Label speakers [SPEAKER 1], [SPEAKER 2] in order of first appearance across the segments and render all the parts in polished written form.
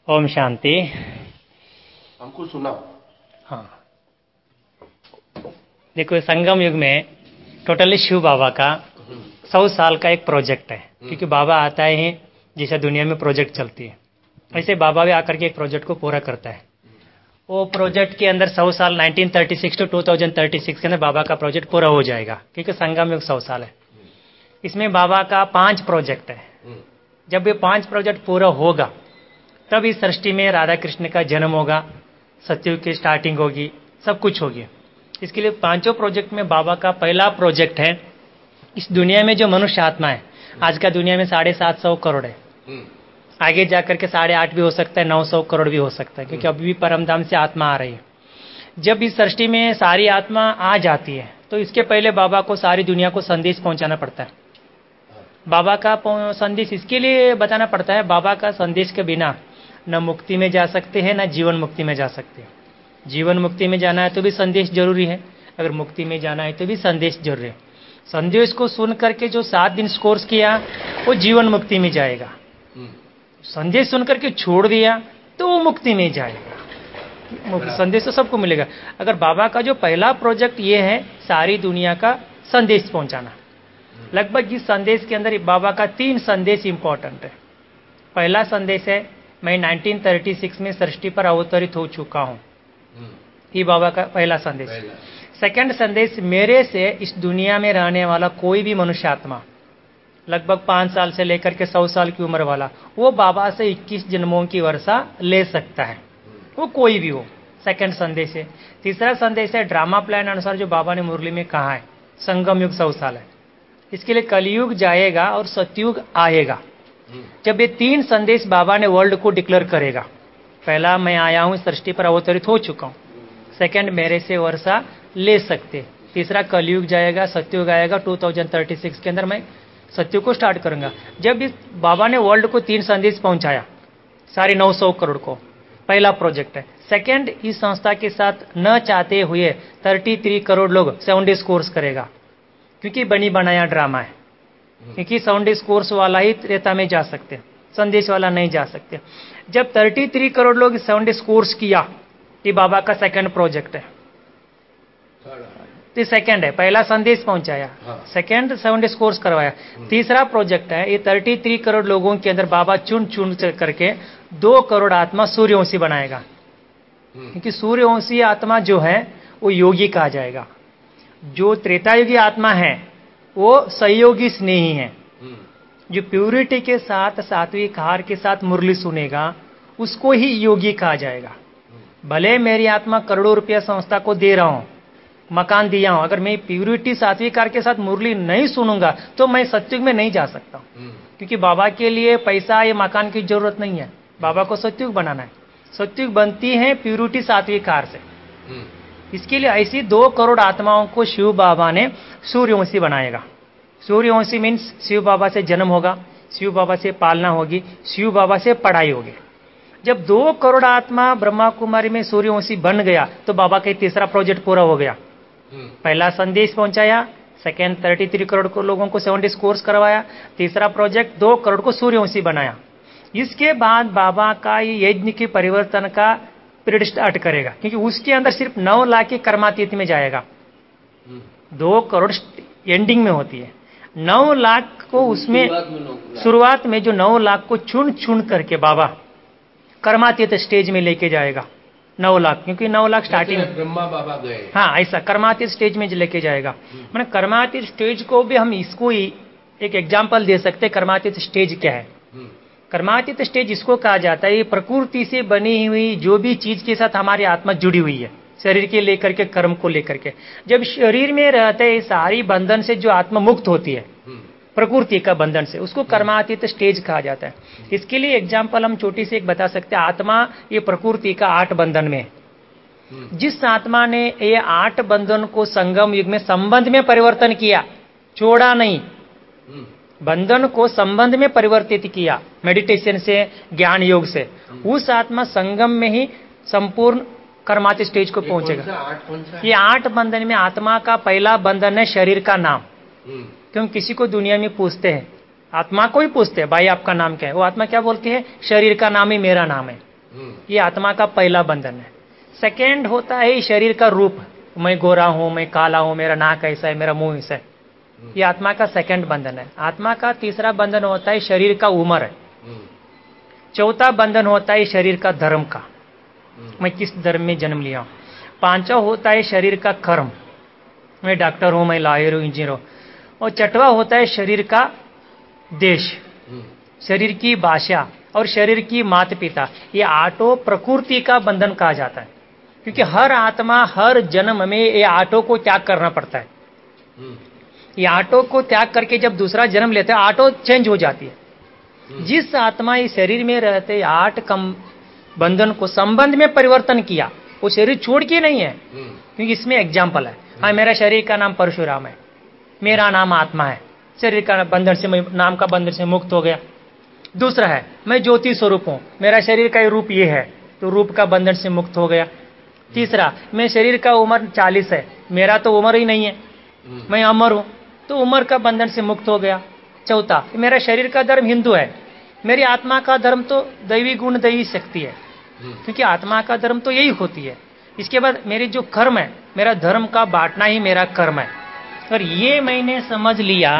[SPEAKER 1] ओम शांति।
[SPEAKER 2] हमको सुनाओ।
[SPEAKER 1] हाँ, देखो संगम युग में टोटली शिव बाबा का 100 साल का एक प्रोजेक्ट है, क्योंकि बाबा आता है जैसे दुनिया में प्रोजेक्ट चलती है ऐसे बाबा भी आकर के एक प्रोजेक्ट को पूरा करता है। वो प्रोजेक्ट के अंदर 100 साल 1936 टू 2036 के अंदर बाबा का प्रोजेक्ट पूरा हो जाएगा, क्योंकि संगम युग 100 साल है। इसमें बाबा का 5 प्रोजेक्ट है। जब ये 5 प्रोजेक्ट पूरा होगा तब इस सृष्टि में राधा कृष्ण का जन्म होगा, सतयुग की स्टार्टिंग होगी, सब कुछ होगी। इसके लिए 5 प्रोजेक्ट में बाबा का पहला प्रोजेक्ट है, इस दुनिया में जो मनुष्य आत्मा है, आज का दुनिया में 750 करोड़ है, आगे जाकर के 8.5 भी हो सकता है, 900 करोड़ भी हो सकता है, क्योंकि अभी भी परमधाम से आत्मा आ रही है। जब इस सृष्टि में सारी आत्मा आ जाती है तो इसके पहले बाबा को सारी दुनिया को संदेश पहुंचाना पड़ता है। बाबा का संदेश इसके लिए बताना पड़ता है, बाबा का संदेश के बिना न मुक्ति में जा सकते हैं न जीवन मुक्ति में जा सकते हैं। जीवन मुक्ति में जाना है तो भी संदेश जरूरी है, अगर मुक्ति में जाना है तो भी संदेश जरूरी है। संदेश को सुन करके जो 7 दिन कोर्स किया वो जीवन मुक्ति में जाएगा, संदेश सुन करके छोड़ दिया तो वो मुक्ति में जाएगा। संदेश तो सबको मिलेगा। अगर बाबा का जो पहला प्रोजेक्ट ये है सारी दुनिया का संदेश पहुंचाना, लगभग इस संदेश के अंदर बाबा का 3 संदेश इंपॉर्टेंट है। पहला संदेश है, मैं 1936 में सृष्टि पर अवतरित हो चुका हूं, ये बाबा का पहला संदेश। सेकंड संदेश, मेरे से इस दुनिया में रहने वाला कोई भी मनुष्य आत्मा, लगभग 5 साल से लेकर के 100 साल की उम्र वाला, वो बाबा से 21 जन्मों की वर्षा ले सकता है, वो कोई भी हो। सेकंड संदेश है। तीसरा संदेश है, ड्रामा प्लान अनुसार जो बाबा ने मुरली में कहा है, संगम युग 100 साल है, इसके लिए कलयुग जाएगा और सतयुग आएगा। जब ये 3 संदेश बाबा ने वर्ल्ड को डिक्लेयर करेगा, पहला, मैं आया हूं सृष्टि पर अवतरित हो चुका हूं। सेकंड, मेरे से वर्षा ले सकते। तीसरा, कलयुग जाएगा सतयुग आएगा, 2036 के अंदर मैं सतयुग को स्टार्ट करूंगा। जब इस बाबा ने वर्ल्ड को 3 संदेश पहुंचाया, सारे 900 करोड़ को, पहला प्रोजेक्ट है। सेकंड, इस संस्था के साथ न चाहते हुए 33 करोड़ लोग 7 डेज कोर्स करेगा, क्योंकि बनी बनाया ड्रामा है, क्योंकि 7 डेज कोर्स वाला ही त्रेता में जा सकते, संदेश वाला नहीं जा सकते। जब 33 करोड़ लोग 7 डेज कोर्स किया, ये बाबा का सेकंड प्रोजेक्ट है। तो सेकंड है, पहला संदेश पहुंचाया, सेकंड 7 डेज कोर्स करवाया। तीसरा प्रोजेक्ट है, ये 33 करोड़ लोगों के अंदर बाबा चुन चुन करके 2 करोड़ आत्मा सूर्यवंशी बनाएगा, क्योंकि सूर्यवंशी आत्मा जो है वो योगी कहा जाएगा। जो त्रेतायुगी आत्मा है वो सहयोगी स्नेही है, जो प्यूरिटी के साथ सात्विक आहार के साथ मुरली सुनेगा उसको ही योगी कहा जाएगा। भले मेरी आत्मा करोड़ों रुपया संस्था को दे रहा हूं, मकान दिया हूं, अगर मैं प्यूरिटी सात्विक आहार के साथ मुरली नहीं सुनूंगा तो मैं सतयुग में नहीं जा सकता, क्योंकि बाबा के लिए पैसा या मकान की जरूरत नहीं है, बाबा को सतयुग बनाना है। सतयुग बनती है प्यूरिटी सात्विक आहार से। इसके लिए ऐसी 2 करोड़ आत्माओं को शिव बाबा ने सूर्यवंशी बनाएगा। सूर्यवंशी मीन्स शिव बाबा से जन्म होगा, शिव बाबा से पालना होगी, शिव बाबा से पढ़ाई होगी। जब 2 करोड़ आत्मा ब्रह्मा कुमारी में सूर्यवंशी बन गया तो बाबा का तीसरा प्रोजेक्ट पूरा हो गया। पहला संदेश पहुंचाया, सेकेंड 33 करोड़ को लोगों को 7 डेज कोर्स करवाया, तीसरा प्रोजेक्ट 2 करोड़ को सूर्यवंशी बनाया। इसके बाद बाबा का ये यज्ञ की परिवर्तन का पीरियड स्टार्ट करेगा, क्योंकि उसके अंदर सिर्फ 9 लाख की कर्मातीत में जाएगा। 2 करोड़ एंडिंग में होती है, 9 लाख को उसमें शुरुआत में जो 9 लाख को चुन चुन करके बाबा कर्मातीत स्टेज में लेके जाएगा। 9 लाख, क्योंकि 9 लाख स्टार्टिंग
[SPEAKER 2] ब्रह्मा बाबा गए,
[SPEAKER 1] हाँ ऐसा कर्मातीत स्टेज में लेके जाएगा। मैंने कर्मातीत स्टेज को भी हम इसको ही एक एग्जाम्पल दे सकते हैं। कर्मातीत स्टेज क्या है? कर्मातीत स्टेज इसको कहा जाता है, ये प्रकृति से बनी हुई जो भी चीज के साथ हमारी आत्मा जुड़ी हुई है, शरीर के लेकर के, कर्म को लेकर के, जब शरीर में रहते हैं सारी बंधन से जो आत्मा मुक्त होती है प्रकृति का बंधन से, उसको कर्मातीत स्टेज कहा जाता है। इसके लिए एग्जाम्पल हम छोटी सी एक बता सकते हैं। आत्मा ये प्रकृति का 8 बंधन में, जिस आत्मा ने ये 8 बंधन को संगम युग में संबंध में परिवर्तन किया, छोड़ा नहीं, बंधन को संबंध में परिवर्तित किया मेडिटेशन से, ज्ञान योग से, उस आत्मा संगम में ही संपूर्ण कर्मातीत स्टेज को पहुंचेगा। ये 8 बंधन में आत्मा का पहला बंधन है शरीर का नाम। क्यों किसी को दुनिया में पूछते हैं, आत्मा को ही पूछते हैं, भाई आपका नाम क्या है, वो आत्मा क्या बोलती है? शरीर का नाम ही मेरा नाम है। ये आत्मा का पहला बंधन है। सेकेंड होता है शरीर का रूप, मैं गोरा हूं, मैं काला हूं, मेरा नाक ऐसा है, मेरा मुंह ऐसा है, ये आत्मा का सेकंड बंधन है। आत्मा का तीसरा बंधन होता है शरीर का उम्र है। चौथा बंधन होता है शरीर का धर्म का, मैं किस धर्म में जन्म लिया हूं। पांचवा होता है शरीर का कर्म, मैं डॉक्टर हूं, मैं लॉयर हूं, इंजीनियर हूं। और छठवा होता है शरीर का देश, शरीर की भाषा और शरीर की माता पिता। ये आठों प्रकृति का बंधन कहा जाता है, क्योंकि हर आत्मा हर जन्म में ये आठों को त्याग करना पड़ता है। ये आठों को त्याग करके जब दूसरा जन्म लेता है, आठों चेंज हो जाती है। जिस आत्मा इस शरीर में रहते आठ कम बंधन को संबंध में परिवर्तन किया, वो शरीर छोड़ के नहीं है, क्योंकि इसमें एग्जाम्पल है। हाँ, मेरा शरीर का नाम परशुराम है, मेरा नाम आत्मा है, शरीर का बंधन से, नाम का बंधन से मुक्त हो गया। दूसरा है मैं ज्योति स्वरूप हूं, मेरा शरीर का रूप ये है, तो रूप का बंधन से मुक्त हो गया। तीसरा, मैं शरीर का उम्र 40 है, मेरा तो उम्र ही नहीं है, मैं अमर हूं, तो उम्र का बंधन से मुक्त हो गया। चौथा, मेरा शरीर का धर्म हिंदू है, मेरी आत्मा का धर्म तो दैवी गुण दैवी शक्ति है, क्योंकि आत्मा का धर्म तो यही होती है। इसके बाद मेरी जो कर्म है, मेरा धर्म का बांटना ही मेरा कर्म है। और ये मैंने समझ लिया,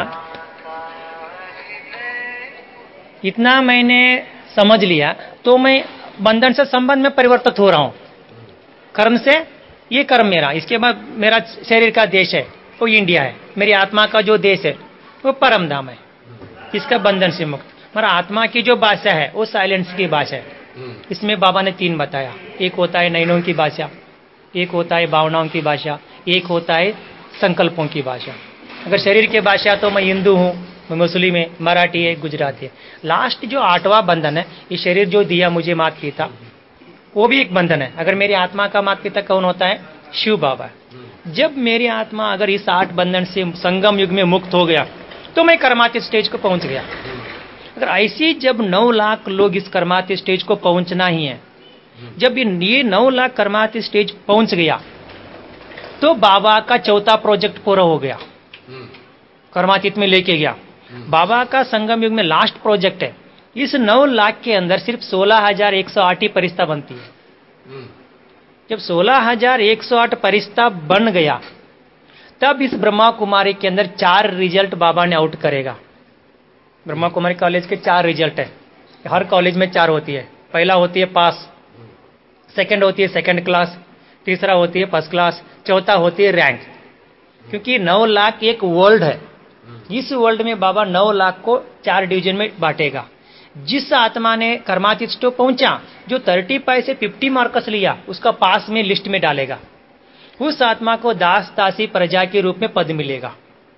[SPEAKER 1] इतना मैंने समझ लिया, तो मैं बंधन से संबंध में परिवर्तित हो रहा हूं। कर्म से ये कर्म मेरा, इसके बाद मेरा शरीर का देश है वो इंडिया है, मेरी आत्मा का जो देश है वो परम धाम है, इसका बंधन से मुक्त। मेरा आत्मा की जो भाषा है वो साइलेंस की भाषा है। इसमें बाबा ने 3 बताया, एक होता है नयनों की भाषा, एक होता है भावनाओं की भाषा, एक होता है संकल्पों की भाषा। अगर शरीर की भाषा तो मैं हिंदू हूँ, मैं मुस्लिम है, मराठी है, गुजराती है। लास्ट जो 8वां बंधन है, ये शरीर जो दिया मुझे माता पिता, वो भी एक बंधन है। अगर मेरी आत्मा का माता पिता कौन होता है? शिव बाबा। जब मेरी आत्मा अगर इस 8 बंधन से संगम युग में मुक्त हो गया, तो मैं कर्मातीत स्टेज को पहुंच गया। अगर ऐसी जब 9 लाख लोग इस कर्मातीत स्टेज को पहुंचना ही है, जब ये 9 लाख कर्मातीत स्टेज पहुंच गया, तो बाबा का चौथा प्रोजेक्ट पूरा हो गया, कर्मातीत में लेके गया। बाबा का संगम युग में लास्ट प्रोजेक्ट है। इस 9 लाख के अंदर सिर्फ 16,108 ही परिस्था बनती है। जब 16,108 परिस्था बन गया, तब इस ब्रह्मा कुमारी के अंदर 4 रिजल्ट बाबा ने आउट करेगा। ब्रह्मा कुमारी कॉलेज के 4 रिजल्ट है, हर कॉलेज में 4 होती है। पहला होती है पास, सेकंड होती है सेकंड क्लास, तीसरा होती है फर्स्ट क्लास, चौथा होती है रैंक। क्योंकि 9 लाख एक वर्ल्ड है, इस वर्ल्ड में बाबा 9 लाख को 4 डिवीजन में बांटेगा। जिस आत्मा ने कर्मातीत स्टेज पहुंचा, जो 35 से 50 मार्क्स लिया, उसका पास में लिस्ट में डालेगा। उस आत्मा को दास दासी प्रजा के रूप में पद मिलेगा,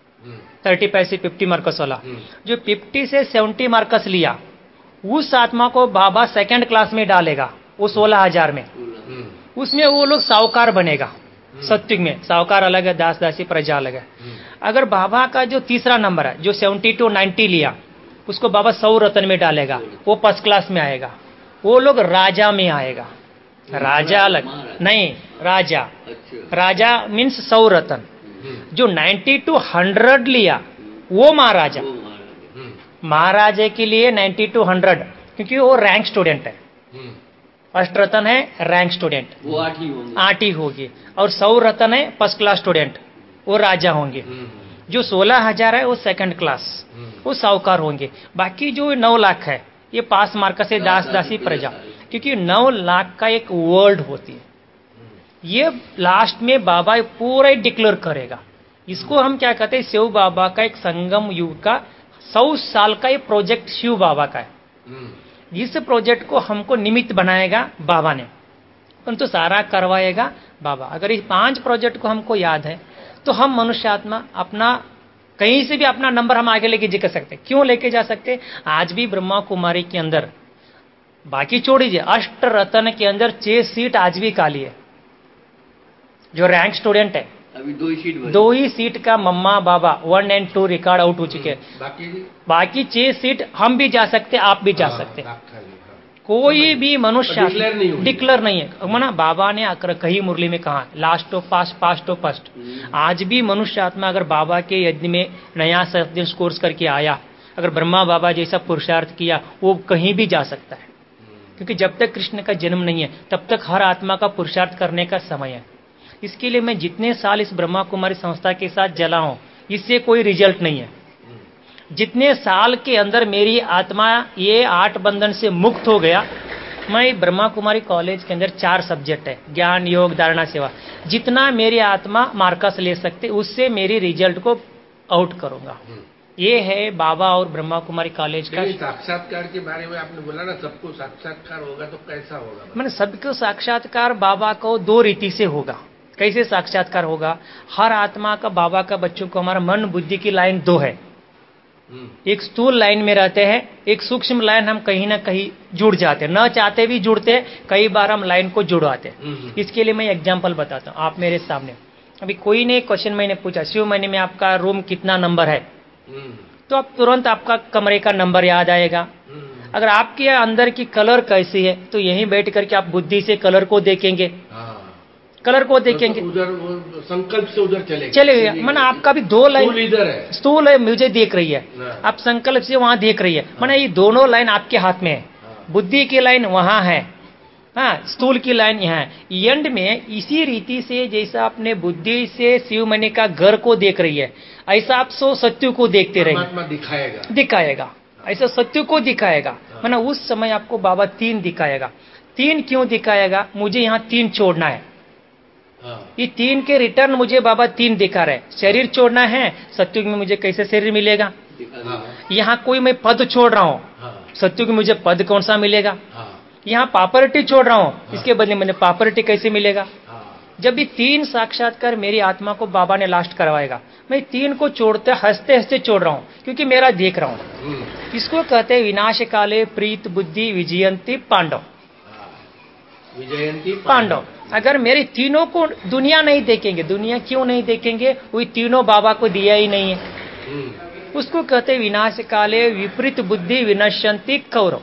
[SPEAKER 1] 35 से 50 मार्क्स वाला। जो 50 से 70 मार्क्स लिया, उस आत्मा को बाबा सेकंड क्लास में डालेगा, वो 16,000 में। उसमें वो लोग साहूकार बनेगा। सत्युग में साहूकार अलग है, दास दासी प्रजा अलग है। अगर बाबा का जो तीसरा नंबर है, जो 70 to 90 लिया, उसको बाबा 100 रत्न में डालेगा, वो फर्स्ट क्लास में आएगा। वो लोग राजा में आएगा। राजा अलग नहीं, राजा। राजा मीन्स 100 रत्न। जो 90 to 100 लिया, वो महाराजा। महाराजे के लिए 90 to 100, क्योंकि वो रैंक स्टूडेंट है। फर्स्ट रत्न है रैंक स्टूडेंट, वो 8 ही होगी। और 100 रत्न है फर्स्ट क्लास स्टूडेंट, वो राजा होंगे। जो 16,000 है वो सेकंड क्लास, वो साहूकार होंगे। बाकी जो 9 लाख है, ये पास मार्क से दास दासी प्रजा, क्योंकि 9 लाख का एक वर्ल्ड होती है। ये लास्ट में बाबा पूरा ही डिक्लेयर करेगा। इसको हम क्या कहते हैं? शिव बाबा का एक संगम युग का 100 साल का ये प्रोजेक्ट शिव बाबा का है। इस प्रोजेक्ट को हमको निमित्त बनाएगा बाबा ने, परंतु सारा करवाएगा बाबा। अगर इस 5 प्रोजेक्ट को हमको याद है, तो हम मनुष्य आत्मा अपना कहीं से भी अपना नंबर हम आगे लेके जा सकते। क्यों लेके जा सकते? आज भी ब्रह्मा कुमारी के अंदर, बाकी छोड़ दीजिए, अष्ट रत्न के अंदर 6 सीट आज भी खाली है। जो रैंक स्टूडेंट है,
[SPEAKER 3] अभी
[SPEAKER 1] 2 ही सीट का मम्मा बाबा 1 और 2 रिकॉर्ड आउट हो चुके हैं। बाकी 6 सीट हम भी जा सकते, आप भी जा सकते। कोई भी मनुष्य डिक्लेयर नहीं है। मना बाबा ने आकर कही मुरली में कहा, last to past, past to first. आज भी मनुष्य आत्मा अगर बाबा के यज्ञ में नया सत्य कोर्स करके आया, अगर ब्रह्मा बाबा जैसा पुरुषार्थ किया, वो कहीं भी जा सकता है। क्योंकि जब तक कृष्ण का जन्म नहीं है तब तक हर आत्मा का पुरुषार्थ करने का समय है। इसके लिए मैं जितने साल इस ब्रह्मा कुमारी संस्था के साथ जला हूं, इससे कोई रिजल्ट नहीं है। जितने साल के अंदर मेरी आत्मा ये 8 बंधन से मुक्त हो गया, मैं ब्रह्मा कुमारी कॉलेज के अंदर 4 सब्जेक्ट है, ज्ञान, योग, धारणा, सेवा, जितना मेरी आत्मा मार्कस ले सकते उससे मेरी रिजल्ट को आउट करूंगा। ये है बाबा और ब्रह्मा कुमारी कॉलेज का।
[SPEAKER 2] साक्षात्कार के बारे में आपने बोला ना, सबको साक्षात्कार होगा तो कैसा होगा?
[SPEAKER 1] मैंने सबको साक्षात्कार बाबा को 2 रीति से होगा। कैसे साक्षात्कार होगा? हर आत्मा का, बाबा का, बच्चों को, हमारा मन बुद्धि की लाइन 2 है। एक स्थूल लाइन में रहते हैं, एक सूक्ष्म लाइन हम कहीं ना कहीं जुड़ जाते हैं, न चाहते भी जुड़ते हैं, कई बार हम लाइन को जुड़वाते हैं। इसके लिए मैं एग्जांपल बताता हूँ। आप मेरे सामने अभी कोई ने क्वेश्चन मैंने पूछा, शिव महीने में आपका रूम कितना नंबर है, तो आप तुरंत आपका कमरे का नंबर याद आएगा। अगर आपके अंदर की कलर कैसी है तो यहीं बैठ करके आप बुद्धि से कलर को देखेंगे, कलर को देखेंगे,
[SPEAKER 2] तो उधर संकल्प से उधर
[SPEAKER 1] चलेगा। मैंने आपका भी 2 लाइन
[SPEAKER 2] इधर है,
[SPEAKER 1] स्थूल है, मुझे देख रही है, आप संकल्प से वहां देख रही है। मैंने ये दोनों लाइन आपके हाथ में है, बुद्धि की लाइन वहां है, हाँ, स्थूल की लाइन यहाँ है। एंड में इसी रीति से जैसा आपने बुद्धि से शिव मणि का घर को देख रही है, ऐसा आप सत्य को देखते रहेंगे, दिखाएगा ऐसा सत्य को दिखाएगा। मैंने उस समय आपको बाबा 3 दिखाएगा। 3 क्यों दिखाएगा? मुझे यहाँ 3 छोड़ना है। ये 3 के रिटर्न मुझे बाबा 3 दिखा रहे। शरीर छोड़ना है, सत्युग में मुझे कैसे शरीर मिलेगा? यहाँ कोई मैं पद छोड़ रहा हूँ, सत्युग में मुझे पद कौन सा मिलेगा? यहाँ प्रॉपर्टी छोड़ रहा हूँ, इसके बदले मैंने प्रॉपर्टी कैसे मिलेगा? जब भी 3 साक्षात्कार मेरी आत्मा को बाबा ने लास्ट करवाएगा, मैं 3 को छोड़ते हंसते हंसते छोड़ रहा हूँ, क्योंकि मेरा देख रहा हूँ। इसको कहते हैं विनाश काले प्रीत बुद्धि विजयंती पांडव। पांडव अगर मेरे तीनों को दुनिया नहीं देखेंगे, दुनिया क्यों नहीं देखेंगे? वही तीनों बाबा को दिया ही नहीं है। उसको कहते हैं विनाश काले विपरीत बुद्धि विनश्यंती कौरव।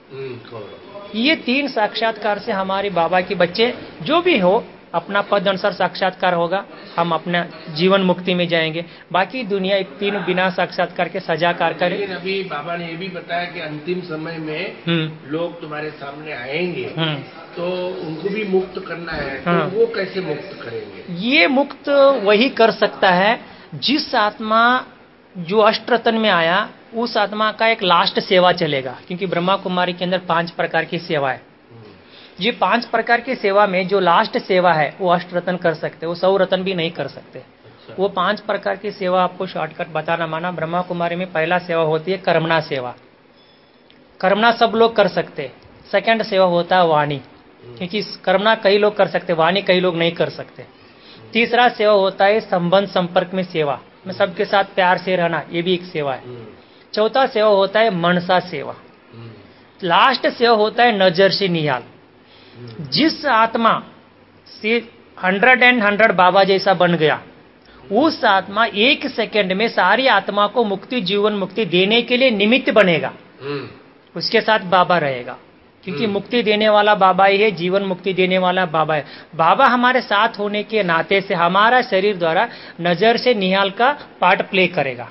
[SPEAKER 1] ये 3 साक्षात्कार से हमारे बाबा के बच्चे जो भी हो अपना पद अनुसार साक्षात्कार होगा, हम अपना जीवन मुक्ति में जाएंगे। बाकी दुनिया 3 बिना साक्षात्कार के सजाकार करे।
[SPEAKER 2] लेकिन अभी बाबा ने ये भी बताया कि अंतिम समय में लोग तुम्हारे सामने आएंगे तो उनको भी मुक्त करना है, तो वो कैसे मुक्त करेंगे?
[SPEAKER 1] ये मुक्त वही कर सकता है जिस आत्मा जो अष्टरतन में आया, उस आत्मा का एक लास्ट सेवा चलेगा। क्योंकि ब्रह्मा कुमारी के अंदर 5 प्रकार की सेवा है। ये 5 प्रकार की सेवा में जो लास्ट सेवा है वो अष्टरतन कर सकते, वो 100 रतन भी नहीं कर सकते। वो 5 प्रकार की सेवा आपको शॉर्टकट बताना माना। ब्रह्मा कुमारी में पहला सेवा होती है कर्मणा सेवा। कर्मणा सब लोग कर सकते। सेकंड सेवा होता है वाणी, क्योंकि कर्मणा कई लोग कर सकते, वाणी कई लोग नहीं कर सकते। तीसरा सेवा होता है संबंध संपर्क में सेवा, में सबके साथ प्यार से रहना, ये भी एक सेवा है। चौथा सेवा होता है मनसा सेवा। लास्ट सेवा होता है नजर से निहाल। जिस आत्मा से 100 बाबा जैसा बन गया, उस आत्मा 1 सेकंड में सारी आत्मा को मुक्ति, जीवन मुक्ति देने के लिए निमित्त बनेगा। उसके साथ बाबा रहेगा, क्योंकि मुक्ति देने वाला बाबा ही है, जीवन मुक्ति देने वाला बाबा है। बाबा हमारे साथ होने के नाते से हमारा शरीर द्वारा नजर से निहाल का पार्ट प्ले करेगा।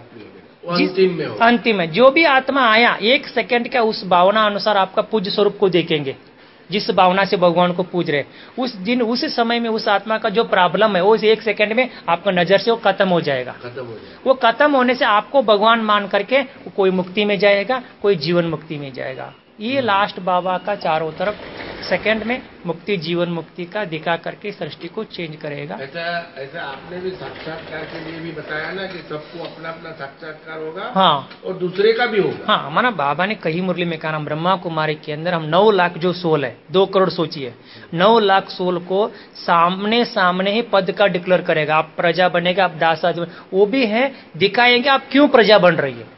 [SPEAKER 1] अंतिम में जो भी आत्मा आया 1 सेकंड का उस भावना अनुसार आपका पूज्य स्वरूप को देखेंगे। जिस भावना से भगवान को पूज रहे, उस दिन उस समय में उस आत्मा का जो प्रॉब्लम है वो 1 सेकंड में आपका नजर से वो खत्म हो जाएगा। वो खत्म होने से आपको भगवान मान करके कोई मुक्ति में जाएगा, कोई जीवन मुक्ति में जाएगा। ये लास्ट बाबा का चारों तरफ सेकंड में मुक्ति, जीवन मुक्ति का दिखा करके सृष्टि को चेंज करेगा।
[SPEAKER 2] ऐसा आपने भी साक्षात्कार के लिए भी बताया ना कि सबको अपना अपना साक्षात्कार होगा,
[SPEAKER 1] हाँ,
[SPEAKER 2] और दूसरे का भी होगा।
[SPEAKER 1] हाँ, माना बाबा ने कही मुरली में कहा, ब्रह्मा कुमारी के अंदर हम 9 लाख जो सोल है, 2 करोड़ सोचिए, 9 लाख सोल को सामने सामने ही पद का डिक्लेयर करेगा। आप प्रजा बनेगा, आप दासा, वो भी है, दिखाएंगे आप क्यों प्रजा बन रही है,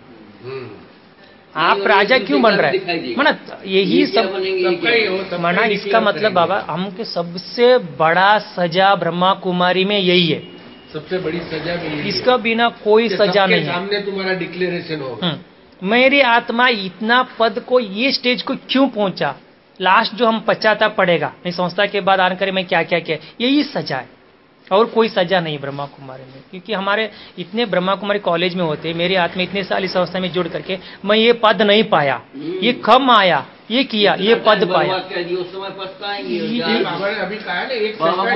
[SPEAKER 1] आप राजा क्यों बन रहे हैं। माना यही सब माना, इसका मतलब बाबा हमके सबसे बड़ा सजा ब्रह्मा कुमारी में यही है,
[SPEAKER 2] सबसे बड़ी सजा भी यही
[SPEAKER 1] इसका बिना कोई सजा नहीं है।
[SPEAKER 2] सामने तुम्हारा डिक्लेरेशन होगा,
[SPEAKER 1] मेरी आत्मा इतना पद को, ये स्टेज को क्यों पहुंचा, लास्ट जो हम पश्चाताप पड़ेगा, मैं संस्था के बाद आकर मैं क्या क्या किया, यही सजा है और कोई सजा नहीं ब्रह्मा कुमारी में। क्योंकि हमारे इतने ब्रह्मा कुमारी कॉलेज में होते, मेरे हाथ में इतने साल इस संस्था में जुड़ करके मैं ये पद नहीं पाया, ये कम आया, ये किया, ये पद पाया।
[SPEAKER 3] उस समय पछताएंगे।
[SPEAKER 2] बाबा ने अभी कहा ना,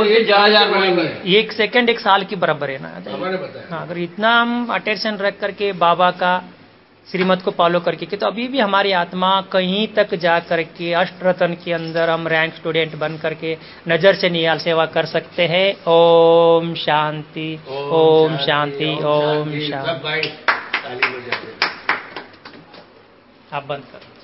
[SPEAKER 1] एक सेकंड 1 साल की बराबर है ना।
[SPEAKER 2] बाबा ने बताया।
[SPEAKER 1] हाँ, अगर इतना हम अटेंशन रख करके बाबा का श्रीमत को फॉलो करके कि, तो अभी भी हमारी आत्मा कहीं तक जा करके अष्टरत्न के अंदर हम रैंक स्टूडेंट बन करके नजर से निहाल सेवा कर सकते हैं। ओम शांति, ओम शांति, ओम शांति।
[SPEAKER 2] सब भाई ताली बजाते हैं।
[SPEAKER 1] आप बंद करो।